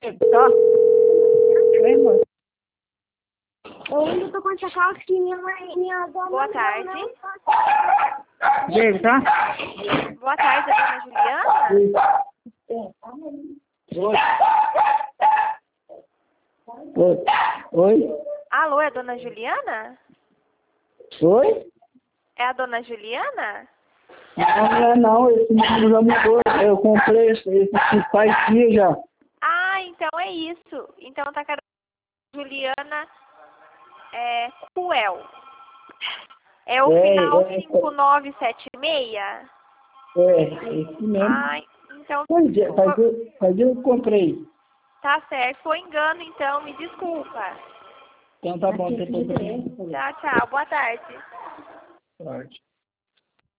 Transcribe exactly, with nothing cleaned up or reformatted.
Só. Oi, amor. Eu ainda tô com essa calcinha, mas minha dona... Boa tarde. Beijo, tá? Boa tarde, dona Juliana. Oi. Oi. Oi. Alô, é a dona Juliana? Oi? É a dona Juliana? Não, não é não. Esse número já mudou. Eu comprei esse, esse faz dia já. Ah, então é isso. Então tá com a Juliana é, Cruel. É o É, final é, cinco nove sete seis? É, esse mesmo. Ah, então Pois é, faz dia, faz dia eu comprei. tá certo. Foi engano, então. Me desculpa. Então tá bom, não tem problema. Tchau, tchau. Boa tarde. Sorte.